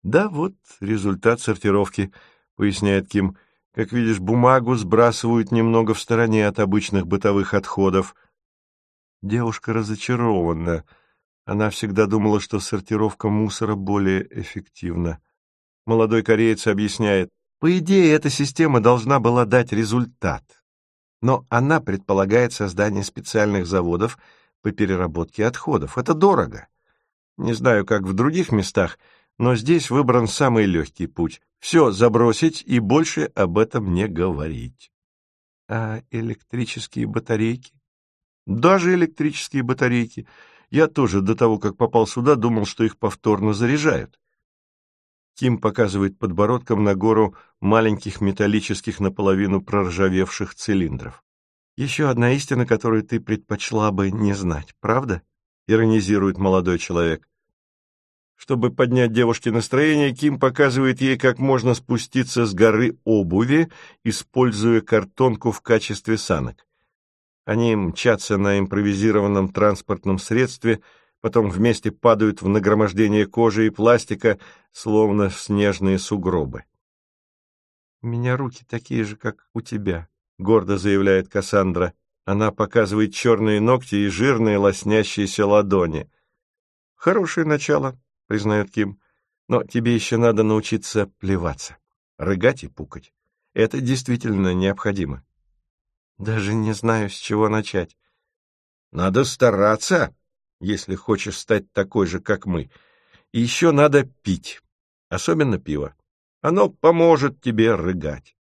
Да, вот результат сортировки, поясняет Ким. Как видишь, бумагу сбрасывают немного в стороне от обычных бытовых отходов. Девушка разочарована. Она всегда думала, что сортировка мусора более эффективна. Молодой кореец объясняет, по идее, эта система должна была дать результат. Но она предполагает создание специальных заводов по переработке отходов. Это дорого. Не знаю, как в других местах, но здесь выбран самый легкий путь. Все забросить и больше об этом не говорить. А электрические батарейки? Даже электрические батарейки. Я тоже до того, как попал сюда, думал, что их повторно заряжают. Ким показывает подбородком на гору маленьких металлических наполовину проржавевших цилиндров. «Еще одна истина, которую ты предпочла бы не знать, правда?» — иронизирует молодой человек. Чтобы поднять девушке настроение, Ким показывает ей, как можно спуститься с горы обуви, используя картонку в качестве санок. Они мчатся на импровизированном транспортном средстве, потом вместе падают в нагромождение кожи и пластика, словно в снежные сугробы. «У меня руки такие же, как у тебя», — гордо заявляет Кассандра. Она показывает черные ногти и жирные лоснящиеся ладони. «Хорошее начало», — признает Ким, — «но тебе еще надо научиться плеваться, рыгать и пукать. Это действительно необходимо». «Даже не знаю, с чего начать». «Надо стараться, если хочешь стать такой же, как мы. И еще надо пить, особенно пиво. Оно поможет тебе рыгать».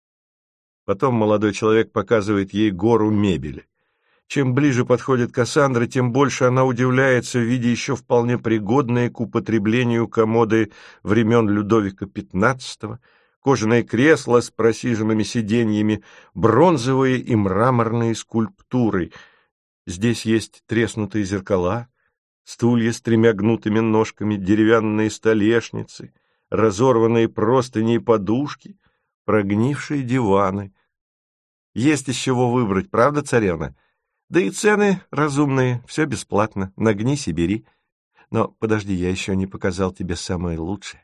Потом молодой человек показывает ей гору мебели. Чем ближе подходит Кассандра, тем больше она удивляется, видя еще вполне пригодные к употреблению комоды времен Людовика XV, кожаные кресла с просиженными сиденьями, бронзовые и мраморные скульптуры. Здесь есть треснутые зеркала, стулья с тремя гнутыми ножками, деревянные столешницы, разорванные простыни и подушки, прогнившие диваны. Есть из чего выбрать, правда, царевна? Да и цены разумные, все бесплатно, нагнись и бери. Но подожди, я еще не показал тебе самое лучшее.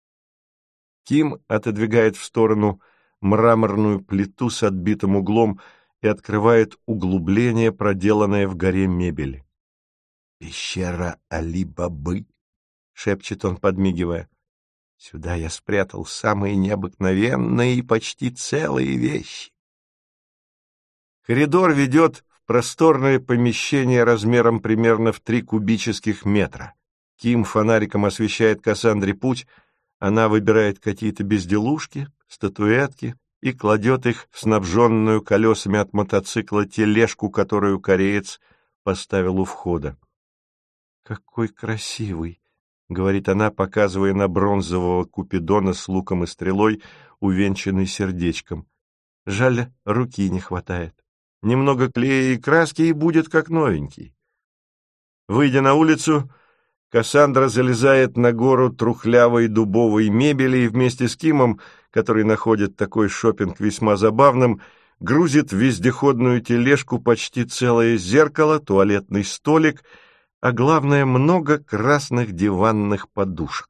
Ким отодвигает в сторону мраморную плиту с отбитым углом и открывает углубление, проделанное в горе мебели. «Пещера Али-Бабы», — шепчет он, подмигивая. «Сюда я спрятал самые необыкновенные и почти целые вещи». Коридор ведет в просторное помещение размером примерно в 3 кубических метра. Ким фонариком освещает Кассандре путь, она выбирает какие-то безделушки, статуэтки и кладет их в снабженную колесами от мотоцикла тележку, которую кореец поставил у входа. «Какой красивый!» — говорит она, показывая на бронзового купидона с луком и стрелой, увенчанный сердечком. «Жаль, руки не хватает. Немного клея и краски, и будет как новенький». Выйдя на улицу, Кассандра залезает на гору трухлявой дубовой мебели и вместе с Кимом, который находит такой шопинг весьма забавным, грузит в вездеходную тележку почти целое зеркало, туалетный столик, а главное, много красных диванных подушек.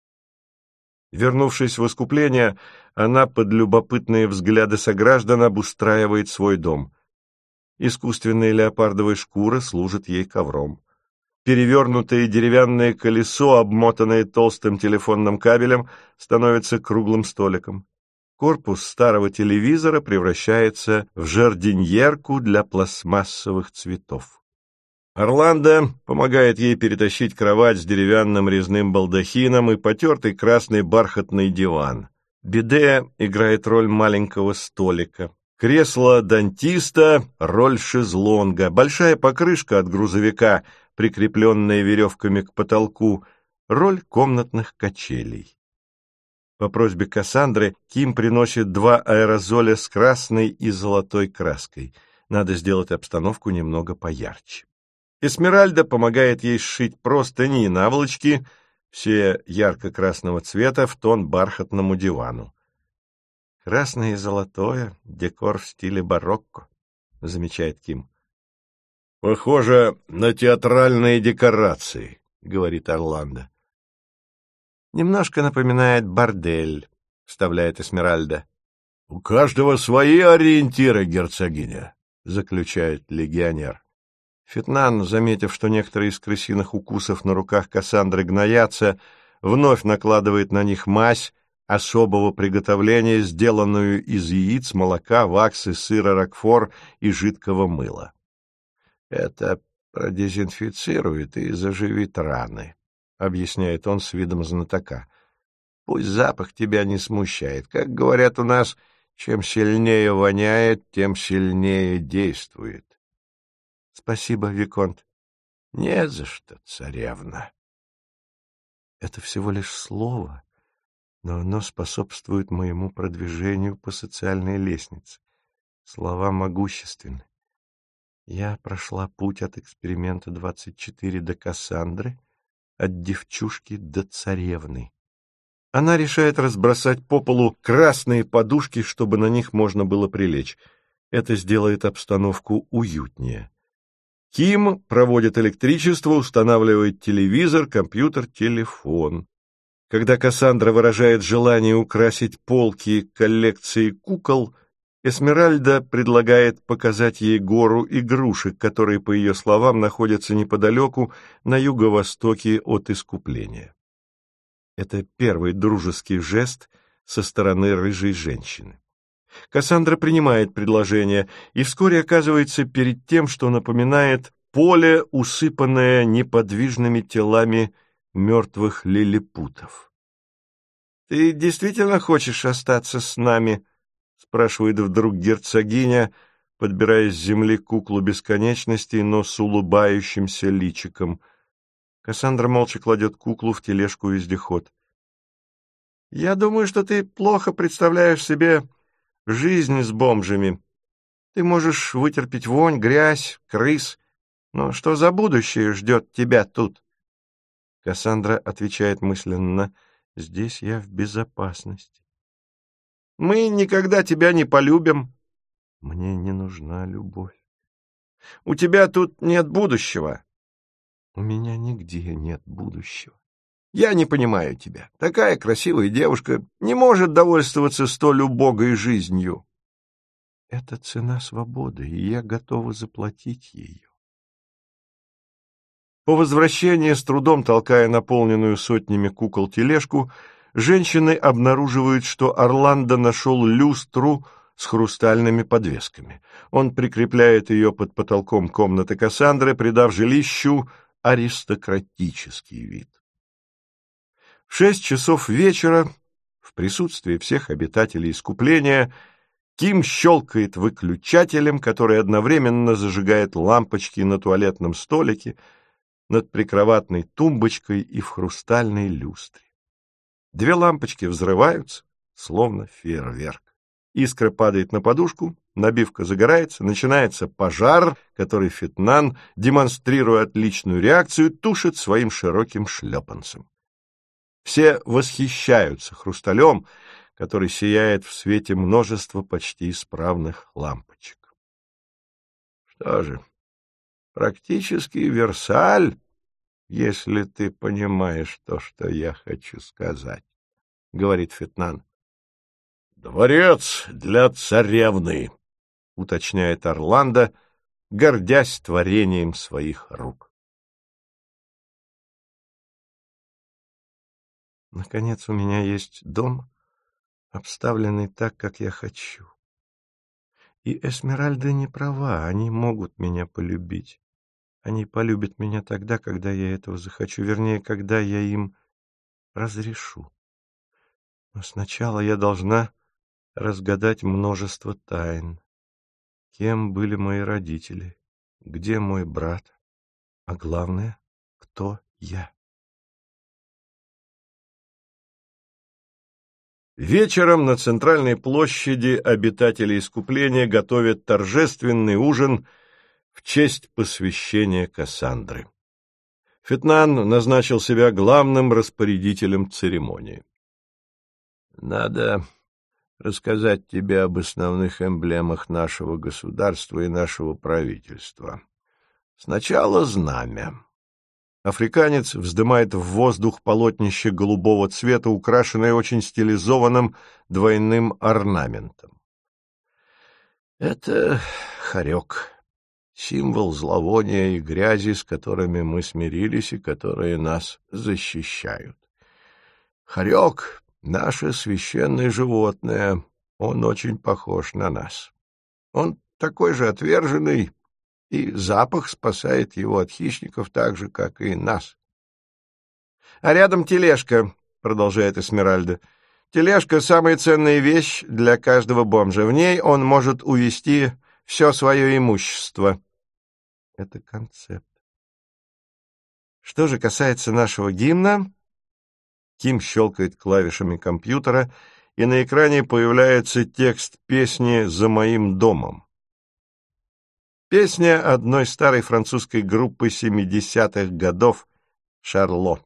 Вернувшись в Искупление, она под любопытные взгляды сограждан обустраивает свой дом. Искусственная леопардовая шкура служит ей ковром. Перевернутое деревянное колесо, обмотанное толстым телефонным кабелем, становится круглым столиком. Корпус старого телевизора превращается в жардиньерку для пластмассовых цветов. Орландо помогает ей перетащить кровать с деревянным резным балдахином и потертый красный бархатный диван. Биде играет роль маленького столика. Кресло дантиста — роль шезлонга. Большая покрышка от грузовика, прикрепленная веревками к потолку, роль комнатных качелей. По просьбе Кассандры Ким приносит 2 аэрозоля с красной и золотой краской. Надо сделать обстановку немного поярче. Эсмеральда помогает ей сшить простыни и наволочки, все ярко-красного цвета, в тон бархатному дивану. «Красное и золотое — декор в стиле барокко», — замечает Ким. «Похоже на театральные декорации», — говорит Орландо. Немножко напоминает бордель, — вставляет Эсмеральда. — У каждого свои ориентиры, герцогиня, — заключает легионер. Фетнан, заметив, что некоторые из крысиных укусов на руках Кассандры гноятся, вновь накладывает на них мазь особого приготовления, сделанную из яиц, молока, ваксы, сыра рокфор и жидкого мыла. Это продезинфицирует и заживит раны, — объясняет он с видом знатока. Пусть запах тебя не смущает. Как говорят у нас, чем сильнее воняет, тем сильнее действует. — Спасибо, виконт. — Не за что, царевна. Это всего лишь слово, но оно способствует моему продвижению по социальной лестнице. Слова могущественны. Я прошла путь от эксперимента 24 до Кассандры, от девчушки до царевны. Она решает разбросать по полу красные подушки, чтобы на них можно было прилечь. Это сделает обстановку уютнее. Ким проводит электричество, устанавливает телевизор, компьютер, телефон. Когда Кассандра выражает желание украсить полки коллекцией кукол, Эсмеральда предлагает показать ей гору игрушек, которые, по ее словам, находятся неподалеку, на юго-востоке от Искупления. Это первый дружеский жест со стороны рыжей женщины. Кассандра принимает предложение и вскоре оказывается перед тем, что напоминает поле, усыпанное неподвижными телами мертвых лилипутов. — Ты действительно хочешь остаться с нами? — спрашивает вдруг герцогиня, подбирая с земли куклу бесконечности, но с улыбающимся личиком. Кассандра молча кладет куклу в тележку-вездеход. — Я думаю, что ты плохо представляешь себе жизнь с бомжами. Ты можешь вытерпеть вонь, грязь, крыс, но что за будущее ждет тебя тут? Кассандра отвечает мысленно: здесь я в безопасности. Мы никогда тебя не полюбим. Мне не нужна любовь. У тебя тут нет будущего. У меня нигде нет будущего. Я не понимаю тебя. Такая красивая девушка не может довольствоваться столь убогой жизнью. Это цена свободы, и я готова заплатить ее. По возвращении, с трудом толкая наполненную сотнями кукол тележку, женщины обнаруживают, что Орландо нашел люстру с хрустальными подвесками. Он прикрепляет ее под потолком комнаты Кассандры, придав жилищу аристократический вид. В 6 часов вечера, в присутствии всех обитателей Искупления, Ким щелкает выключателем, который одновременно зажигает лампочки на туалетном столике, над прикроватной тумбочкой и в хрустальной люстре. 2 лампочки взрываются, словно фейерверк. Искра падает на подушку, набивка загорается, начинается пожар, который Фетнан, демонстрируя отличную реакцию, тушит своим широким шлепанцем. Все восхищаются хрусталем, который сияет в свете множества почти исправных лампочек. Что же, практически Версаль, если ты понимаешь то, что я хочу сказать, — говорит Фетнан. — Дворец для царевны, — уточняет Орландо, гордясь творением своих рук. Наконец, у меня есть дом, обставленный так, как я хочу. И Эсмеральда не права, они могут меня полюбить. Они полюбят меня тогда, когда я этого захочу, вернее, когда я им разрешу. Но сначала я должна разгадать множество тайн. Кем были мои родители? Где мой брат? А главное, кто я? Вечером на центральной площади обитатели Искупления готовят торжественный ужин в честь посвящения Кассандры. Фетнан назначил себя главным распорядителем церемонии. «Надо рассказать тебе об основных эмблемах нашего государства и нашего правительства. Сначала знамя. Африканец вздымает в воздух полотнище голубого цвета, украшенное очень стилизованным двойным орнаментом. Это хорек, символ зловония и грязи, с которыми мы смирились и которые нас защищают. Хорек — наше священное животное, он очень похож на нас. Он такой же отверженный, и запах спасает его от хищников так же, как и нас. — А рядом тележка, — продолжает Эсмеральда. — Тележка — самая ценная вещь для каждого бомжа. В ней он может увезти все свое имущество. Это концепт. Что же касается нашего гимна, Ким щелкает клавишами компьютера, и на экране появляется текст песни «За моим домом». Песня одной старой французской группы 70-х годов «Шарло».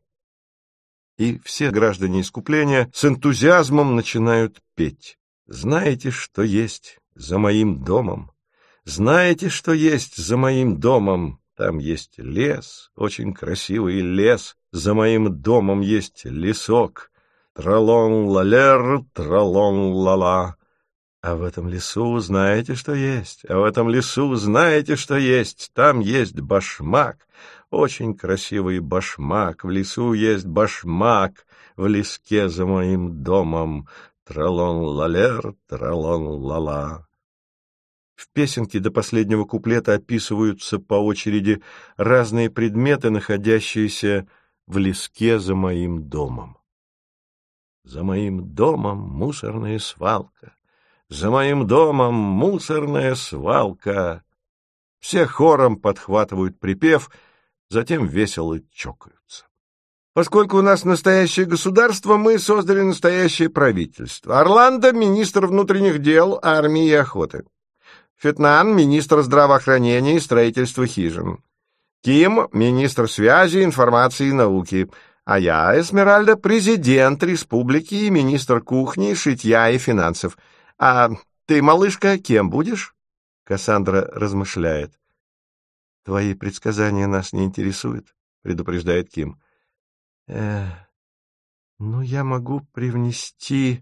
И все граждане Искупления с энтузиазмом начинают петь. «Знаете, что есть за моим домом? Знаете, что есть за моим домом? Там есть лес, очень красивый лес. За моим домом есть лесок. Тралон-лалер, тралон-лала. А в этом лесу знаете, что есть? А в этом лесу знаете, что есть? Там есть башмак, очень красивый башмак. В лесу есть башмак, в леске за моим домом. Тралон-лалер, тралон-лала». В песенке до последнего куплета описываются по очереди разные предметы, находящиеся в леске за моим домом. За моим домом мусорная свалка. За моим домом мусорная свалка. Все хором подхватывают припев, затем весело чокаются. Поскольку у нас настоящее государство, мы создали настоящее правительство. Орландо — министр внутренних дел, армии и охоты. Фетнан — министр здравоохранения и строительства хижин. Ким — министр связи, информации и науки. А я, Эсмеральда, президент республики и министр кухни, шитья и финансов. А ты, малышка, кем будешь? Кассандра размышляет. Твои предсказания нас не интересуют, предупреждает Ким. Ну, я могу привнести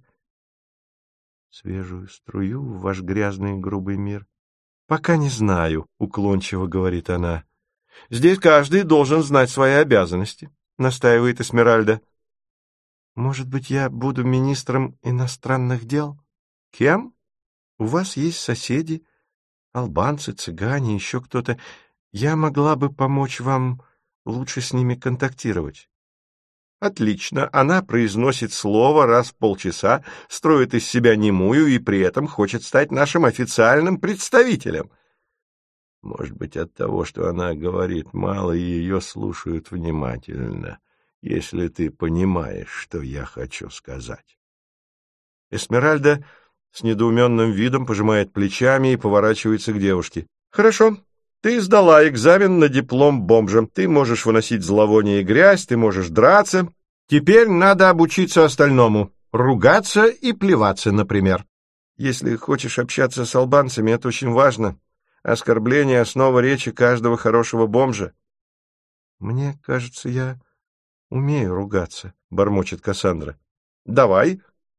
свежую струю в ваш грязный и грубый мир. Пока не знаю, уклончиво говорит она. Здесь каждый должен знать свои обязанности, настаивает Эсмеральда. Может быть, я буду министром иностранных дел? Кем? У вас есть соседи, албанцы, цыгане, еще кто-то. Я могла бы помочь вам лучше с ними контактировать. Отлично, она произносит слово раз в полчаса, строит из себя немую и при этом хочет стать нашим официальным представителем. Может быть, от того, что она говорит мало, и ее слушают внимательно, если ты понимаешь, что я хочу сказать. Эсмеральда с недоуменным видом пожимает плечами и поворачивается к девушке. «Хорошо, ты сдала экзамен на диплом бомжа. Ты можешь выносить зловоние и грязь, ты можешь драться. Теперь надо обучиться остальному. Ругаться и плеваться, например. Если хочешь общаться с албанцами, это очень важно. Оскорбление — основа речи каждого хорошего бомжа». «Мне кажется, я умею ругаться», — бормочет Кассандра. «Давай».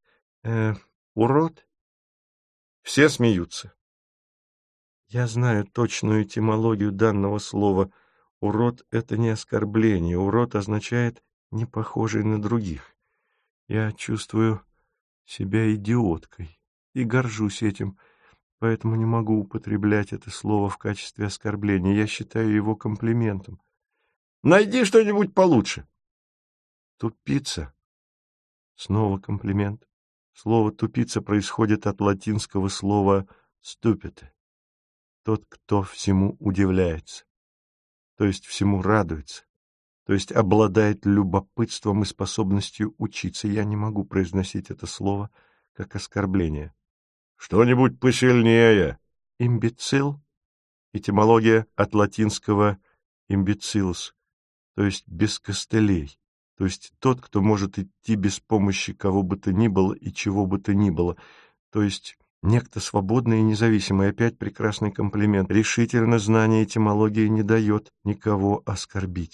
Урод. Все смеются. Я знаю точную этимологию данного слова. Урод — это не оскорбление. Урод означает «не похожий на других». Я чувствую себя идиоткой и горжусь этим, поэтому не могу употреблять это слово в качестве оскорбления. Я считаю его комплиментом. Найди что-нибудь получше. Тупица. Снова комплимент. Слово «тупица» происходит от латинского слова «stupide» — тот, кто всему удивляется, то есть всему радуется, то есть обладает любопытством и способностью учиться. Я не могу произносить это слово как оскорбление. Что-нибудь посильнее. Имбецил. Этимология от латинского «imbecilus», то есть без костылей. То есть тот, кто может идти без помощи кого бы то ни было и чего бы то ни было. То есть некто свободный и независимый. Опять прекрасный комплимент. Решительно знание этимологии не дает никого оскорбить.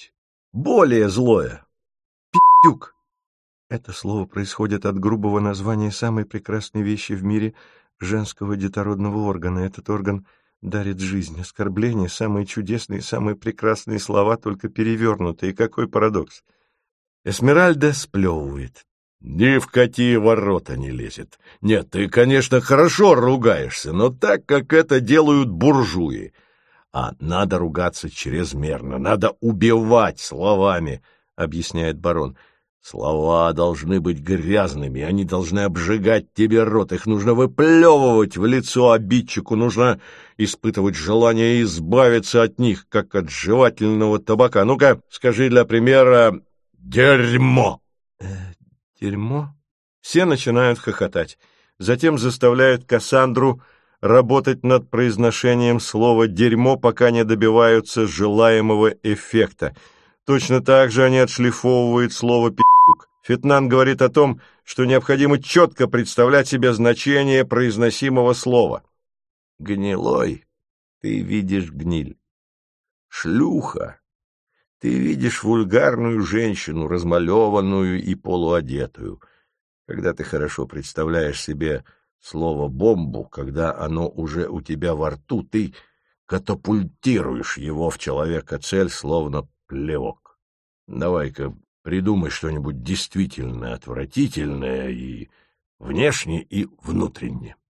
более злое. Тюк. Это слово происходит от грубого названия самой прекрасной вещи в мире женского детородного органа. Этот орган дарит жизнь. Оскорбления, самые чудесные, самые прекрасные слова, только перевернутые. Какой парадокс! Эсмеральда сплевывает. Ни в какие ворота не лезет. Нет, ты, конечно, хорошо ругаешься, но так, как это делают буржуи. А надо ругаться чрезмерно, надо убивать словами, объясняет барон. Слова должны быть грязными, они должны обжигать тебе рот, их нужно выплевывать в лицо обидчику, нужно испытывать желание избавиться от них, как от жевательного табака. Ну-ка, скажи для примера «дерьмо». Дерьмо? Все начинают хохотать. Затем заставляют Кассандру работать над произношением слова «дерьмо», пока не добиваются желаемого эффекта. Точно так же они отшлифовывают слово «пи***к». Фетнан говорит о том, что необходимо четко представлять себе значение произносимого слова. Гнилой, ты видишь гниль. Шлюха, ты видишь вульгарную женщину, размалеванную и полуодетую. Когда ты хорошо представляешь себе слово «бомбу», когда оно уже у тебя во рту, ты катапультируешь его в человека-цель, словно плевок. Давай-ка придумай что-нибудь действительно отвратительное и внешне, и внутренне.